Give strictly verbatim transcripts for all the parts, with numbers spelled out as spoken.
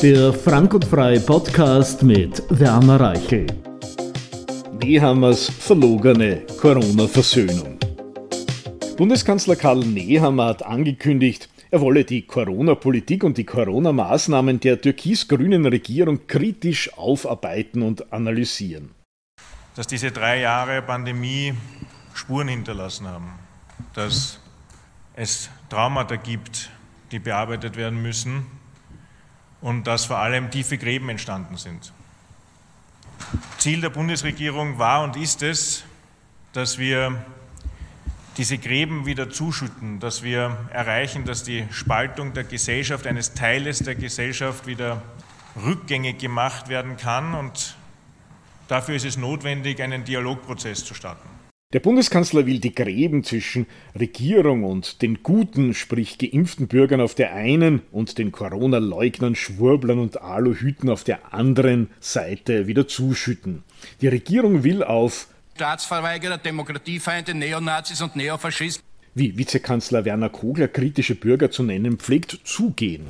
Der Frank und Frei Podcast mit Werner Reichel. Nehammers verlogene Corona-Versöhnung. Bundeskanzler Karl Nehammer hat angekündigt, er wolle die Corona-Politik und die Corona-Maßnahmen der türkis-grünen Regierung kritisch aufarbeiten und analysieren. Dass diese drei Jahre Pandemie Spuren hinterlassen haben, dass es Traumata gibt, die bearbeitet werden müssen und dass vor allem tiefe Gräben entstanden sind. Ziel der Bundesregierung war und ist es, dass wir diese Gräben wieder zuschütten, dass wir erreichen, dass die Spaltung der Gesellschaft, eines Teiles der Gesellschaft wieder rückgängig gemacht werden kann, und dafür ist es notwendig, einen Dialogprozess zu starten. Der Bundeskanzler will die Gräben zwischen Regierung und den guten, sprich geimpften Bürgern auf der einen und den Corona-Leugnern, Schwurblern und Aluhüten auf der anderen Seite wieder zuschütten. Die Regierung will auf Staatsverweigerer, Demokratiefeinde, Neonazis und Neofaschisten, wie Vizekanzler Werner Kogler kritische Bürger zu nennen pflegt, zugehen.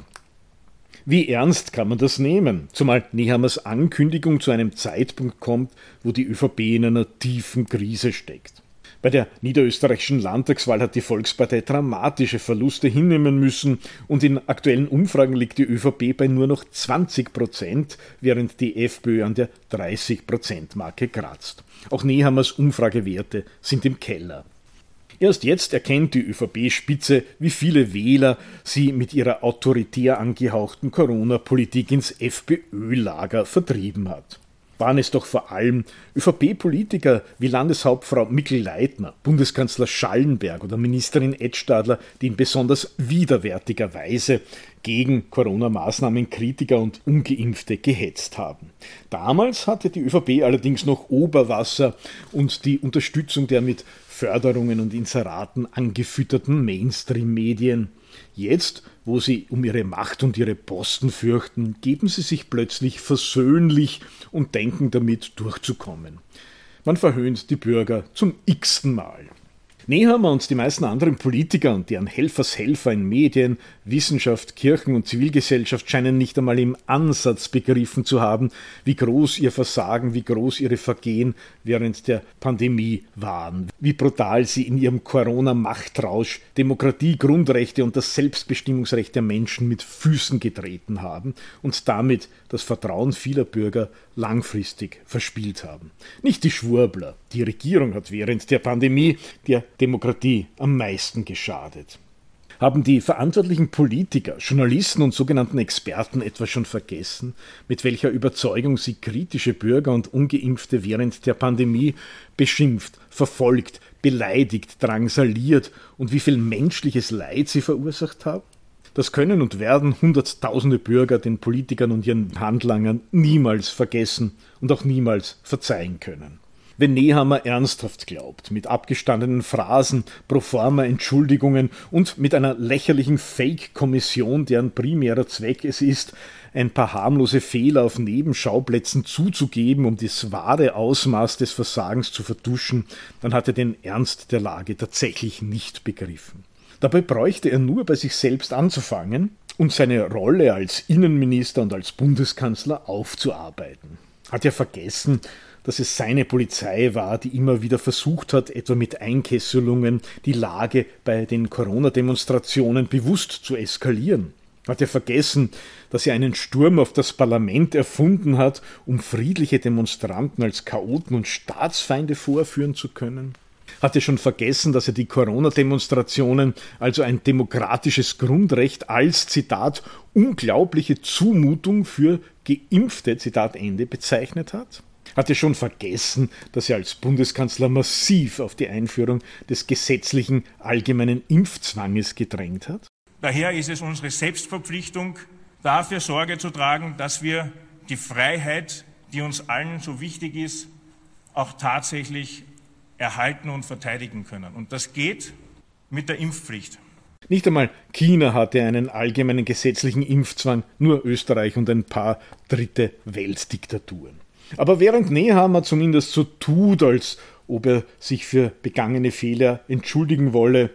Wie ernst kann man das nehmen? Zumal Nehammers Ankündigung zu einem Zeitpunkt kommt, wo die ÖVP in einer tiefen Krise steckt. Bei der niederösterreichischen Landtagswahl hat die Volkspartei dramatische Verluste hinnehmen müssen und in aktuellen Umfragen liegt die ÖVP bei nur noch zwanzig Prozent, während die FPÖ an der dreißig Prozent Marke kratzt. Auch Nehammers Umfragewerte sind im Keller. Erst jetzt erkennt die ÖVP-Spitze, wie viele Wähler sie mit ihrer autoritär angehauchten Corona-Politik ins FPÖ-Lager vertrieben hat. Waren es doch vor allem ÖVP-Politiker wie Landeshauptfrau Mikl-Leitner, Bundeskanzler Schallenberg oder Ministerin Edstadler, die in besonders widerwärtiger Weise gegen Corona-Maßnahmen Kritiker und Ungeimpfte gehetzt haben. Damals hatte die ÖVP allerdings noch Oberwasser und die Unterstützung der mit Förderungen und Inseraten angefütterten Mainstream-Medien. Jetzt, wo sie um ihre Macht und ihre Posten fürchten, geben sie sich plötzlich versöhnlich und denken damit durchzukommen. Man verhöhnt die Bürger zum x-ten Mal. Nehammer und die meisten anderen Politiker und deren Helfershelfer in Medien, Wissenschaft, Kirchen und Zivilgesellschaft scheinen nicht einmal im Ansatz begriffen zu haben, wie groß ihr Versagen, wie groß ihre Vergehen während der Pandemie waren, wie brutal sie in ihrem Corona-Machtrausch Demokratie, Grundrechte und das Selbstbestimmungsrecht der Menschen mit Füßen getreten haben und damit das Vertrauen vieler Bürger langfristig verspielt haben. Nicht die Schwurbler, die Regierung hat während der Pandemie der Demokratie am meisten geschadet. Haben die verantwortlichen Politiker, Journalisten und sogenannten Experten etwa schon vergessen, mit welcher Überzeugung sie kritische Bürger und Ungeimpfte während der Pandemie beschimpft, verfolgt, beleidigt, drangsaliert und wie viel menschliches Leid sie verursacht haben? Das können und werden hunderttausende Bürger den Politikern und ihren Handlangern niemals vergessen und auch niemals verzeihen können. Wenn Nehammer ernsthaft glaubt, mit abgestandenen Phrasen, proforma Entschuldigungen und mit einer lächerlichen Fake-Kommission, deren primärer Zweck es ist, ein paar harmlose Fehler auf Nebenschauplätzen zuzugeben, um das wahre Ausmaß des Versagens zu vertuschen, dann hat er den Ernst der Lage tatsächlich nicht begriffen. Dabei bräuchte er nur bei sich selbst anzufangen und seine Rolle als Innenminister und als Bundeskanzler aufzuarbeiten. Hat er vergessen, dass es seine Polizei war, die immer wieder versucht hat, etwa mit Einkesselungen die Lage bei den Corona-Demonstrationen bewusst zu eskalieren? Hat er vergessen, dass er einen Sturm auf das Parlament erfunden hat, um friedliche Demonstranten als Chaoten und Staatsfeinde vorführen zu können? Hat er schon vergessen, dass er die Corona-Demonstrationen, also ein demokratisches Grundrecht, als, Zitat, unglaubliche Zumutung für Geimpfte, Zitat Ende, bezeichnet hat? Hat er schon vergessen, dass er als Bundeskanzler massiv auf die Einführung des gesetzlichen allgemeinen Impfzwanges gedrängt hat? Daher ist es unsere Selbstverpflichtung, dafür Sorge zu tragen, dass wir die Freiheit, die uns allen so wichtig ist, auch tatsächlich erhalten und verteidigen können. Und das geht mit der Impfpflicht. Nicht einmal China hatte einen allgemeinen gesetzlichen Impfzwang, nur Österreich und ein paar dritte Weltdiktaturen. Aber während Nehammer zumindest so tut, als ob er sich für begangene Fehler entschuldigen wolle,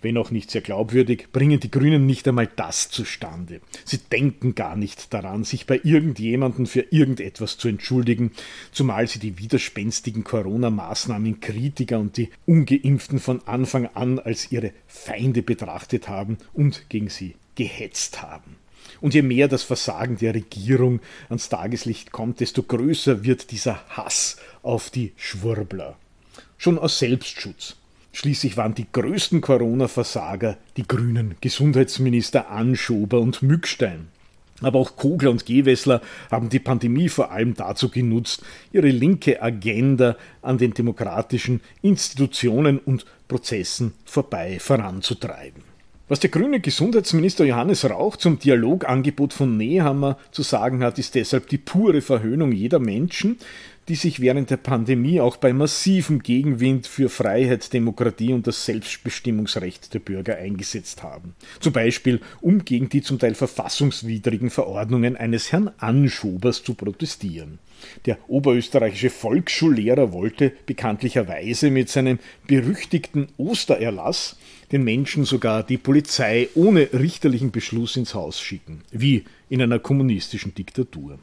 Wenn auch nicht sehr glaubwürdig, bringen die Grünen nicht einmal das zustande. Sie denken gar nicht daran, sich bei irgendjemandem für irgendetwas zu entschuldigen, zumal sie die widerspenstigen Corona-Maßnahmen-Kritiker und die Ungeimpften von Anfang an als ihre Feinde betrachtet haben und gegen sie gehetzt haben. Und je mehr das Versagen der Regierung ans Tageslicht kommt, desto größer wird dieser Hass auf die Schwurbler. Schon aus Selbstschutz. Schließlich waren die größten Corona-Versager die grünen Gesundheitsminister Anschober und Mückstein. Aber auch Kogler und Gewessler haben die Pandemie vor allem dazu genutzt, ihre linke Agenda an den demokratischen Institutionen und Prozessen vorbei voranzutreiben. Was der grüne Gesundheitsminister Johannes Rauch zum Dialogangebot von Nehammer zu sagen hat, ist deshalb die pure Verhöhnung jeder Menschen, die sich während der Pandemie auch bei massivem Gegenwind für Freiheit, Demokratie und das Selbstbestimmungsrecht der Bürger eingesetzt haben. Zum Beispiel, um gegen die zum Teil verfassungswidrigen Verordnungen eines Herrn Anschobers zu protestieren. Der oberösterreichische Volksschullehrer wollte bekanntlicherweise mit seinem berüchtigten Ostererlass den Menschen sogar die Polizei ohne richterlichen Beschluss ins Haus schicken, wie in einer kommunistischen Diktatur.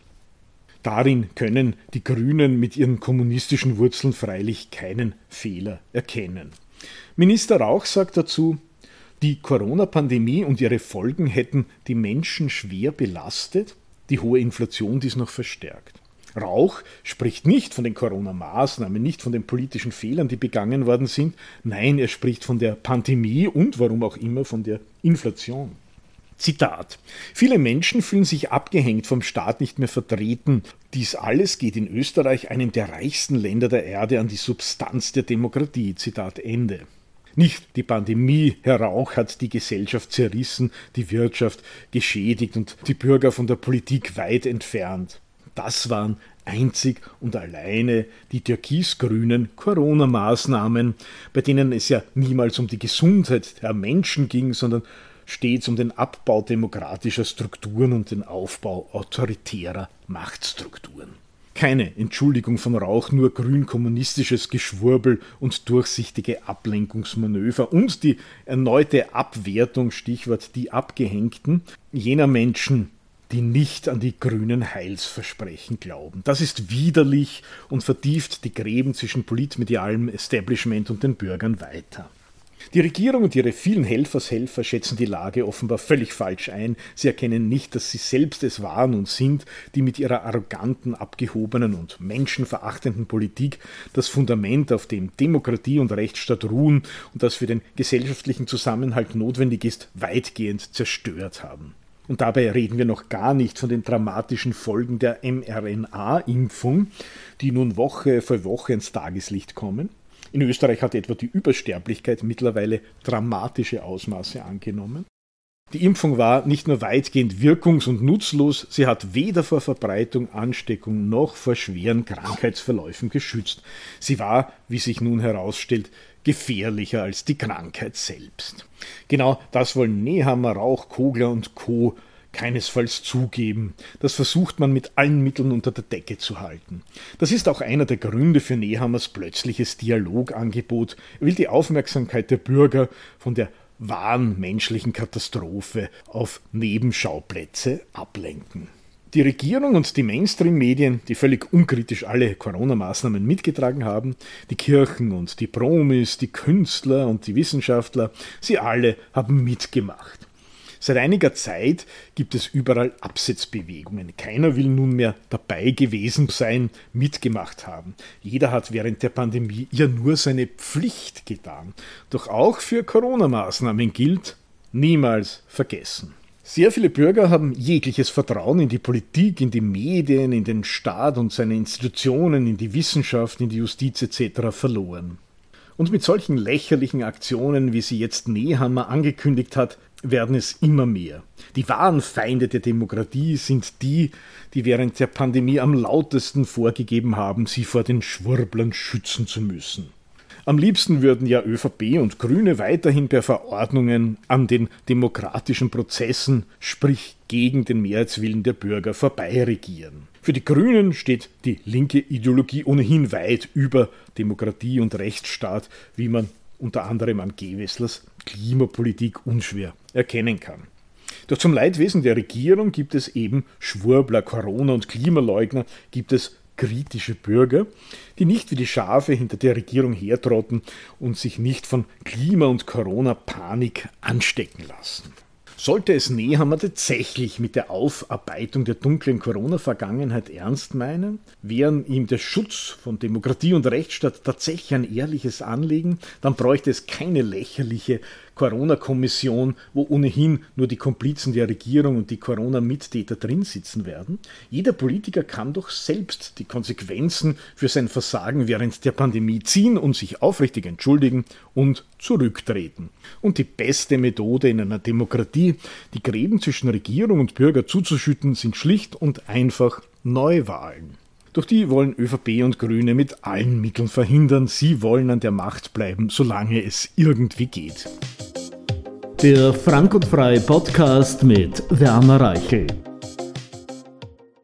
Darin können die Grünen mit ihren kommunistischen Wurzeln freilich keinen Fehler erkennen. Minister Rauch sagt dazu, die Corona-Pandemie und ihre Folgen hätten die Menschen schwer belastet, die hohe Inflation dies noch verstärkt. Rauch spricht nicht von den Corona-Maßnahmen, nicht von den politischen Fehlern, die begangen worden sind. Nein, er spricht von der Pandemie und, warum auch immer, von der Inflation. Zitat: Viele Menschen fühlen sich abgehängt, vom Staat nicht mehr vertreten. Dies alles geht in Österreich, einem der reichsten Länder der Erde, an die Substanz der Demokratie. Zitat Ende. Nicht die Pandemie, Herr Rauch, hat die Gesellschaft zerrissen, die Wirtschaft geschädigt und die Bürger von der Politik weit entfernt. Das waren einzig und alleine die türkis-grünen Corona-Maßnahmen, bei denen es ja niemals um die Gesundheit der Menschen ging, sondern stets um den Abbau demokratischer Strukturen und den Aufbau autoritärer Machtstrukturen. Keine Entschuldigung von Rauch, nur grün-kommunistisches Geschwurbel und durchsichtige Ablenkungsmanöver und die erneute Abwertung, Stichwort die Abgehängten, jener Menschen, die nicht an die grünen Heilsversprechen glauben. Das ist widerlich und vertieft die Gräben zwischen politmedialem Establishment und den Bürgern weiter. Die Regierung und ihre vielen Helfershelfer schätzen die Lage offenbar völlig falsch ein. Sie erkennen nicht, dass sie selbst es waren und sind, die mit ihrer arroganten, abgehobenen und menschenverachtenden Politik das Fundament, auf dem Demokratie und Rechtsstaat ruhen und das für den gesellschaftlichen Zusammenhalt notwendig ist, weitgehend zerstört haben. Und dabei reden wir noch gar nicht von den dramatischen Folgen der mRNA-Impfung, die nun Woche für Woche ins Tageslicht kommen. In Österreich hat etwa die Übersterblichkeit mittlerweile dramatische Ausmaße angenommen. Die Impfung war nicht nur weitgehend wirkungs- und nutzlos, sie hat weder vor Verbreitung, Ansteckung noch vor schweren Krankheitsverläufen geschützt. Sie war, wie sich nun herausstellt, gefährlicher als die Krankheit selbst. Genau das wollen Nehammer, Rauch, Kogler und Co. keinesfalls zugeben. Das versucht man mit allen Mitteln unter der Decke zu halten. Das ist auch einer der Gründe für Nehammers plötzliches Dialogangebot. Er will die Aufmerksamkeit der Bürger von der wahren menschlichen Katastrophe auf Nebenschauplätze ablenken. Die Regierung und die Mainstream-Medien, die völlig unkritisch alle Corona-Maßnahmen mitgetragen haben, die Kirchen und die Promis, die Künstler und die Wissenschaftler, sie alle haben mitgemacht. Seit einiger Zeit gibt es überall Absetzbewegungen. Keiner will nunmehr dabei gewesen sein, mitgemacht haben. Jeder hat während der Pandemie ja nur seine Pflicht getan. Doch auch für Corona-Maßnahmen gilt, niemals vergessen. Sehr viele Bürger haben jegliches Vertrauen in die Politik, in die Medien, in den Staat und seine Institutionen, in die Wissenschaft, in die Justiz et cetera verloren. Und mit solchen lächerlichen Aktionen, wie sie jetzt Nehammer angekündigt hat, werden es immer mehr. Die wahren Feinde der Demokratie sind die, die während der Pandemie am lautesten vorgegeben haben, sie vor den Schwurblern schützen zu müssen. Am liebsten würden ja ÖVP und Grüne weiterhin per Verordnungen an den demokratischen Prozessen, sprich gegen den Mehrheitswillen der Bürger, vorbeiregieren. Für die Grünen steht die linke Ideologie ohnehin weit über Demokratie und Rechtsstaat, wie man unter anderem an Gewesslers Klimapolitik unschwer erkennen kann. Doch zum Leidwesen der Regierung gibt es eben Schwurbler, Corona- und Klimaleugner, gibt es kritische Bürger, die nicht wie die Schafe hinter der Regierung hertrotten und sich nicht von Klima- und Corona-Panik anstecken lassen. Sollte es Nehammer tatsächlich mit der Aufarbeitung der dunklen Corona-Vergangenheit ernst meinen, wären ihm der Schutz von Demokratie und Rechtsstaat tatsächlich ein ehrliches Anliegen, dann bräuchte es keine lächerliche Corona-Kommission, wo ohnehin nur die Komplizen der Regierung und die Corona-Mittäter drin sitzen werden. Jeder Politiker kann doch selbst die Konsequenzen für sein Versagen während der Pandemie ziehen und sich aufrichtig entschuldigen und zurücktreten. Und die beste Methode in einer Demokratie, die Gräben zwischen Regierung und Bürger zuzuschütten, sind schlicht und einfach Neuwahlen. Doch die wollen ÖVP und Grüne mit allen Mitteln verhindern. Sie wollen an der Macht bleiben, solange es irgendwie geht. Der Frank und Frei Podcast mit Werner Reichel.